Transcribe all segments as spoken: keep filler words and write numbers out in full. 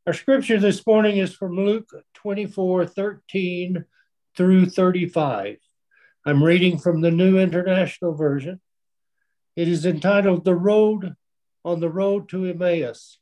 Our scripture this morning is from Luke twenty-four, thirteen through thirty-five. I'm reading from the New International Version. It is entitled The Road on the Road to Emmaus.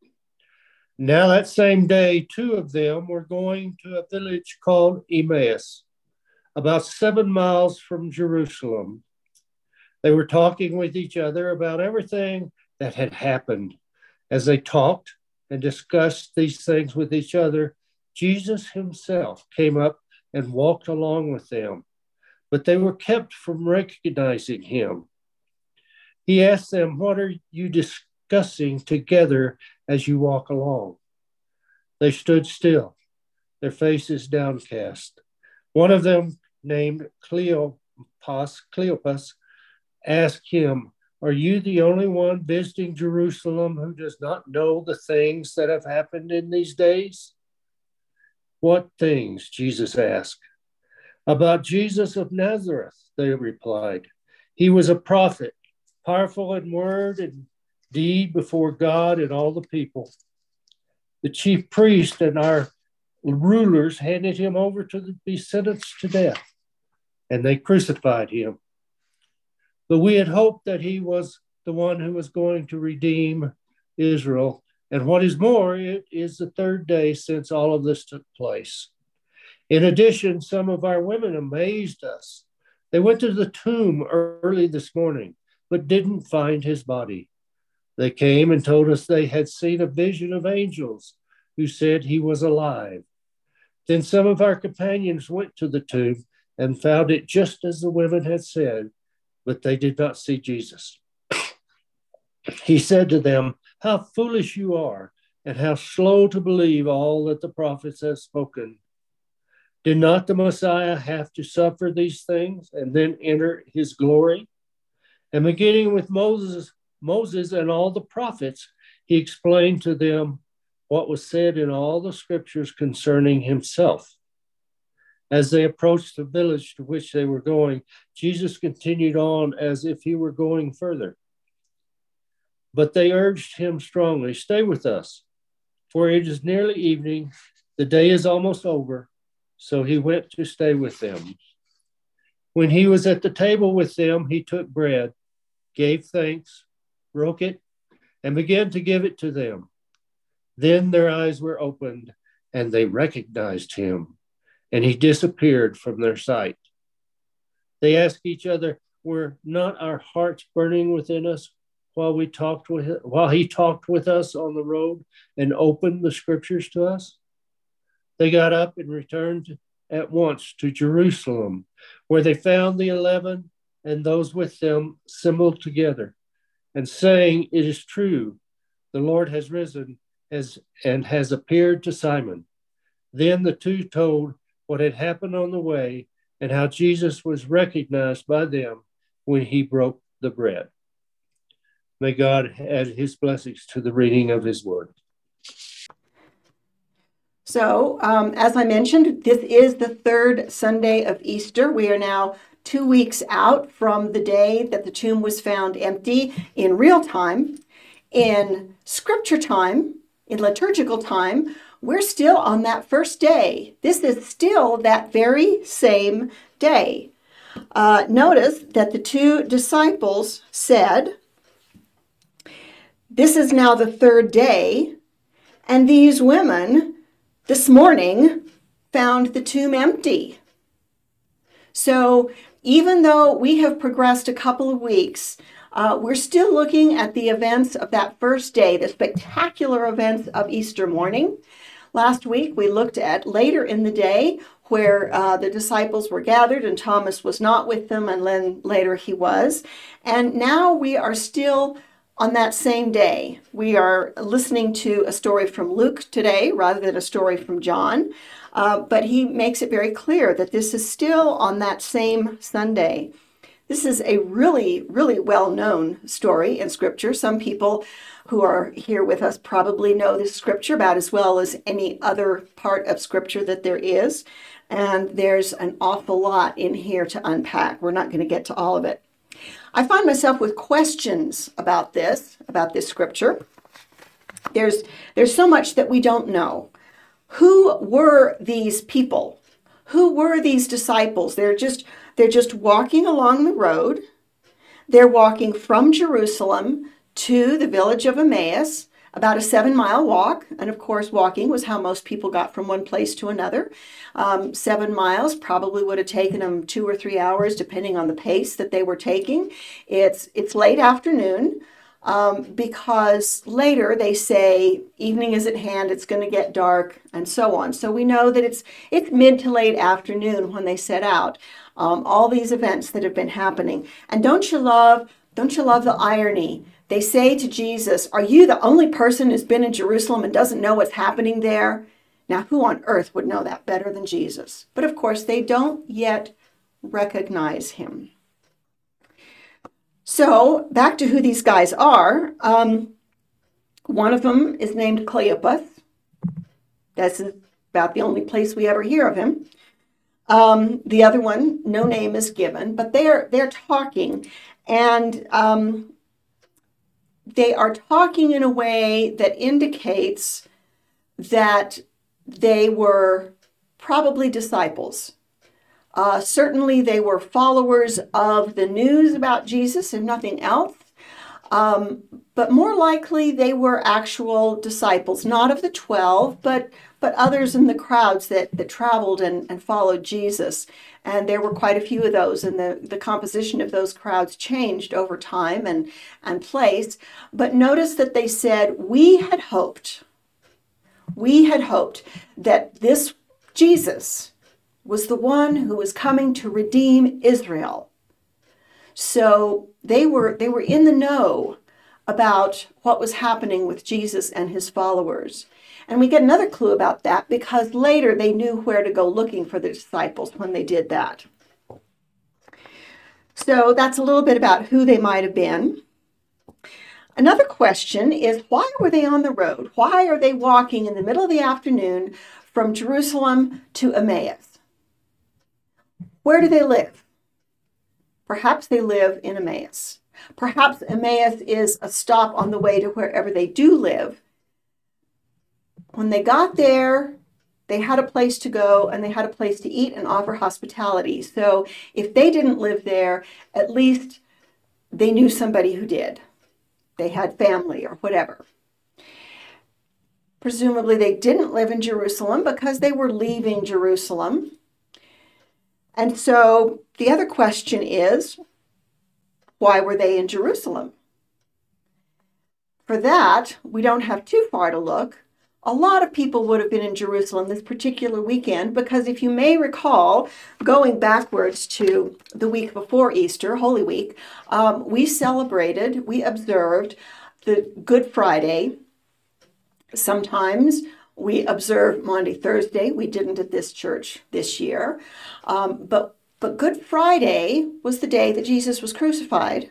Now that same day, two of them were going to a village called Emmaus, about seven miles from Jerusalem. They were talking with each other about everything that had happened. As they talked and discussed these things with each other, Jesus himself came up and walked along with them, but they were kept from recognizing him. He asked them, "What are you discussing together as you walk along?" They stood still, their faces downcast. One of them, named Cleopas, Cleopas, asked him, "Are you the only one visiting Jerusalem who does not know the things that have happened in these days?" "What things?" Jesus asked. "About Jesus of Nazareth," they replied. "He was a prophet, powerful in word and deed before God and all the people. The chief priest and our rulers handed him over to be sentenced to death, and they crucified him. But we had hoped that he was the one who was going to redeem Israel. And what is more, it is the third day since all of this took place. In addition, some of our women amazed us. They went to the tomb early this morning, but didn't find his body. They came and told us they had seen a vision of angels who said he was alive. Then some of our companions went to the tomb and found it just as the women had said, but they did not see Jesus." He said to them, "How foolish you are, and how slow to believe all that the prophets have spoken. Did not the Messiah have to suffer these things and then enter his glory?" And beginning with Moses, Moses and all the prophets, he explained to them what was said in all the scriptures concerning himself. As they approached the village to which they were going, Jesus continued on as if he were going further. But they urged him strongly, "Stay with us, for it is nearly evening. The day is almost over." So he went to stay with them. When he was at the table with them, he took bread, gave thanks, broke it, and began to give it to them. Then their eyes were opened, and they recognized him, and he disappeared from their sight. They asked each other, "Were not our hearts burning within us while we talked with him, while he talked with us on the road and opened the scriptures to us?" They got up and returned at once to Jerusalem, where they found the eleven and those with them assembled together, and saying, "It is true, the Lord has risen as, and has appeared to Simon." Then the two told what had happened on the way and how Jesus was recognized by them when he broke the bread. May God add his blessings to the reading of his word. So, um, as I mentioned, this is the third Sunday of Easter. We are now two weeks out from the day that the tomb was found empty in real time. In scripture time, in liturgical time, we're still on that first day. This is still that very same day. Uh, notice that the two disciples said, "This is now the third day, and these women this morning found the tomb empty." So even though we have progressed a couple of weeks, uh, we're still looking at the events of that first day, the spectacular events of Easter morning. Last week, we looked at later in the day where uh, the disciples were gathered and Thomas was not with them, and then later he was. And now we are still on that same day. We are listening to a story from Luke today rather than a story from John. Uh, but he makes it very clear that this is still on that same Sunday. This is a really, really well-known story in Scripture. Some people who are here with us probably know this Scripture about as well as any other part of Scripture that there is. And there's an awful lot in here to unpack. We're not going to get to all of it. I find myself with questions about this, about this Scripture. There's, there's so much that we don't know. Who were these people? Who were these disciples? They're just, they're just walking along the road. They're walking from Jerusalem to the village of Emmaus, about a seven mile walk. And of course, walking was how most people got from one place to another. Um, seven miles probably would have taken them two or three hours, depending on the pace that they were taking. It's, it's late afternoon. Um, because later they say evening is at hand, it's going to get dark, and so on. So we know that it's it's mid to late afternoon when they set out. Um, all these events that have been happening, and don't you love don't you love the irony? They say to Jesus, "Are you the only person who's been in Jerusalem and doesn't know what's happening there?" Now, who on earth would know that better than Jesus? But of course, they don't yet recognize him. So back to who these guys are. Um, one of them is named Cleopas. That's about the only place we ever hear of him. Um, the other one, no name is given, but they're they're talking, and um, they are talking in a way that indicates that they were probably disciples. Uh, certainly, they were followers of the news about Jesus, if nothing else. Um, but more likely, they were actual disciples, not of the twelve, but but others in the crowds that, that traveled and, and followed Jesus. And there were quite a few of those, and the, the composition of those crowds changed over time and, and place. But notice that they said, we had hoped, we had hoped that this Jesus was the one who was coming to redeem Israel. So they were they were in the know about what was happening with Jesus and his followers. And we get another clue about that because later they knew where to go looking for the disciples when they did that. So that's a little bit about who they might have been. Another question is, why were they on the road? Why are they walking in the middle of the afternoon from Jerusalem to Emmaus? Where do they live? Perhaps they live in Emmaus. Perhaps Emmaus is a stop on the way to wherever they do live. When they got there, they had a place to go and they had a place to eat and offer hospitality. So if they didn't live there, at least they knew somebody who did. They had family or whatever. Presumably they didn't live in Jerusalem because they were leaving Jerusalem. And so the other question is, why were they in Jerusalem? For that, we don't have too far to look. A lot of people would have been in Jerusalem this particular weekend because if you may recall, going backwards to the week before Easter, Holy Week, um, we celebrated, we observed the Good Friday. Sometimes we observe Maundy Thursday. We didn't at this church this year. Um, but, but Good Friday was the day that Jesus was crucified.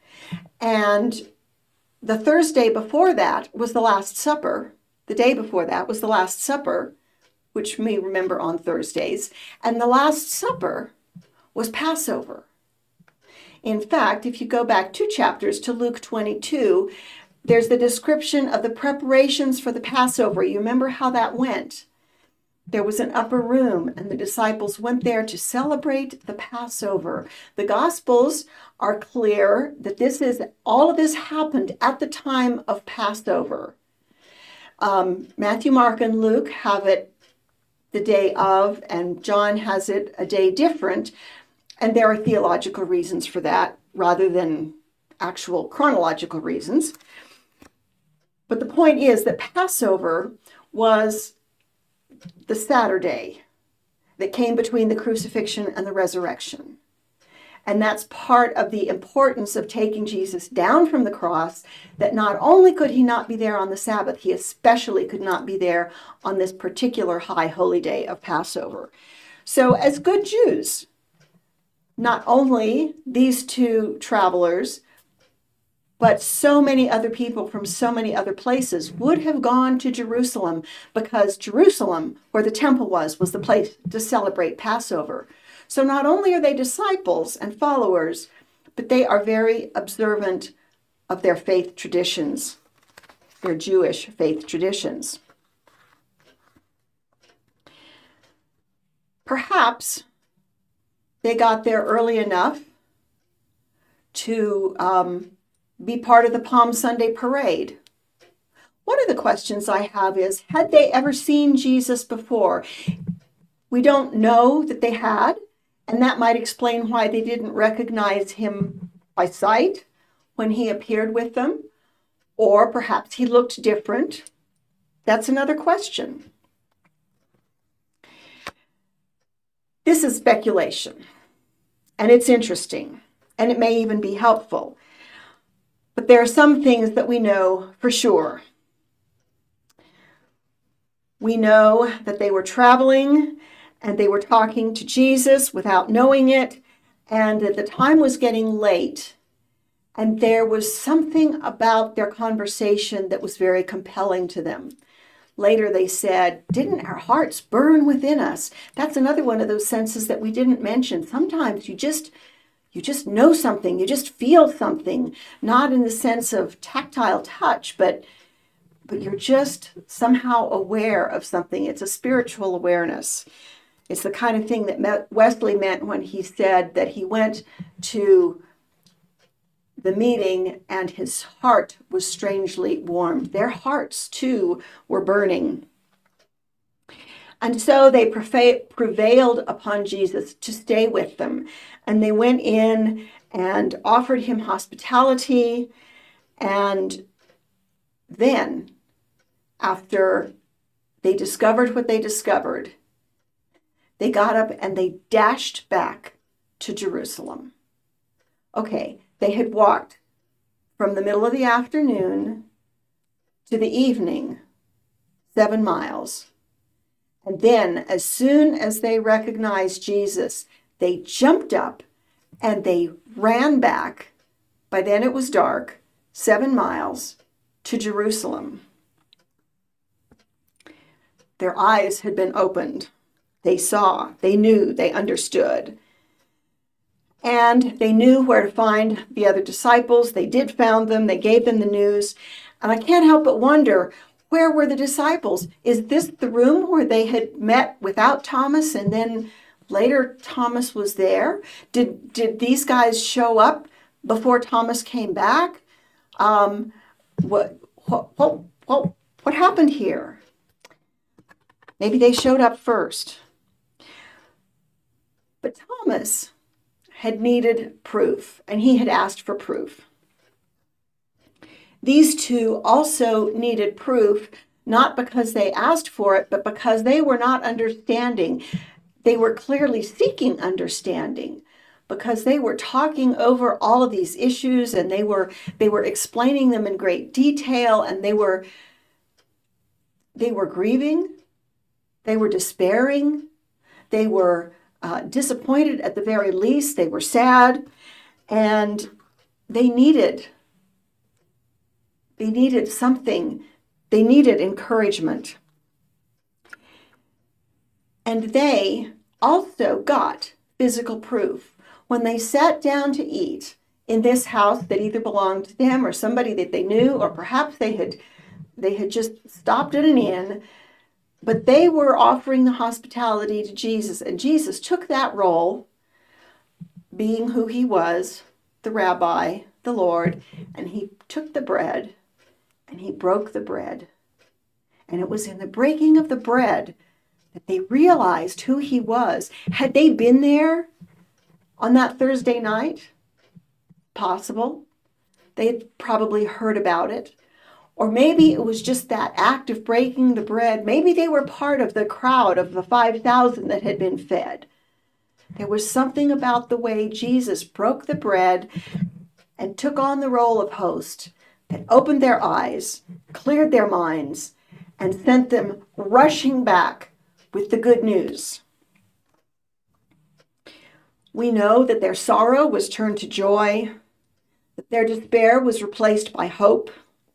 And the Thursday before that was the Last Supper. The day before that was the Last Supper, which we remember on Thursdays. And the Last Supper was Passover. In fact, if you go back two chapters to Luke twenty-two, there's the description of the preparations for the Passover. You remember how that went? There was an upper room, and the disciples went there to celebrate the Passover. The Gospels are clear that this is all of this happened at the time of Passover. Um, Matthew, Mark, and Luke have it the day of, and John has it a day different. And there are theological reasons for that rather than actual chronological reasons. But the point is that Passover was the Saturday that came between the crucifixion and the resurrection. And that's part of the importance of taking Jesus down from the cross, that not only could he not be there on the Sabbath, he especially could not be there on this particular high holy day of Passover. So as good Jews, not only these two travelers, but so many other people from so many other places would have gone to Jerusalem because Jerusalem, where the temple was, was the place to celebrate Passover. So not only are they disciples and followers, but they are very observant of their faith traditions. their Jewish faith traditions. Perhaps they got there early enough to um, be part of the Palm Sunday parade. One of the questions I have is, had they ever seen Jesus before? We don't know that they had, and that might explain why they didn't recognize him by sight when he appeared with them, or perhaps he looked different. That's another question. This is speculation, and it's interesting, and it may even be helpful. But there are some things that we know for sure. We know that they were traveling and they were talking to Jesus without knowing it, and that the time was getting late. And there was something about their conversation that was very compelling to them. Later they said, "Didn't our hearts burn within us?" That's another one of those senses that we didn't mention. Sometimes you just you just know something, you just feel something, not in the sense of tactile touch, but but you're just somehow aware of something. It's a spiritual awareness. It's the kind of thing that Wesley meant when he said that he went to the meeting and his heart was strangely warmed. Their hearts, too, were burning. And so they prevailed upon Jesus to stay with them. And they went in and offered him hospitality. And then, after they discovered what they discovered, they got up and they dashed back to Jerusalem. Okay, they had walked from the middle of the afternoon to the evening, seven miles. And then, as soon as they recognized Jesus, they jumped up and they ran back. By then it was dark, seven miles to Jerusalem. Their eyes had been opened. They saw, they knew, they understood. And they knew where to find the other disciples. They did found them. They gave them the news. And I can't help but wonder, where were the disciples? Is this the room where they had met without Thomas and then later Thomas was there? Did, did these guys show up before Thomas came back? Um, what, what, what, what, what happened here? Maybe they showed up first. But Thomas had needed proof, and he had asked for proof. These two also needed proof, not because they asked for it, but because they were not understanding. They were clearly seeking understanding, because they were talking over all of these issues, and they were they were explaining them in great detail, and they were they were grieving, they were despairing, they were uh, disappointed at the very least, they were sad, and they needed they needed something. They needed encouragement. And they also got physical proof. When they sat down to eat in this house that either belonged to them or somebody that they knew, or perhaps they had they had just stopped at an inn, but they were offering the hospitality to Jesus. And Jesus took that role, being who he was, the rabbi, the Lord, and he took the bread and he broke the bread. And it was in the breaking of the bread that they realized who he was. Had they been there on that Thursday night? Possible. They had probably heard about it. Or maybe it was just that act of breaking the bread. Maybe they were part of the crowd of the five thousand that had been fed. There was something about the way Jesus broke the bread and took on the role of host that opened their eyes, cleared their minds, and sent them rushing back with the good news. We know that their sorrow was turned to joy, that their despair was replaced by hope,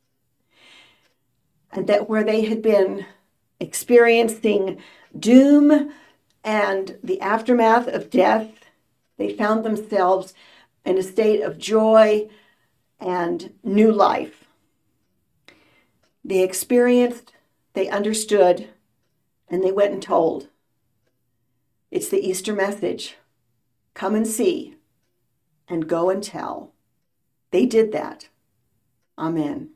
and that where they had been experiencing doom and the aftermath of death, they found themselves in a state of joy and new life. They experienced, they understood, and they went and told. It's the Easter message. Come and see and go and tell. They did that. Amen.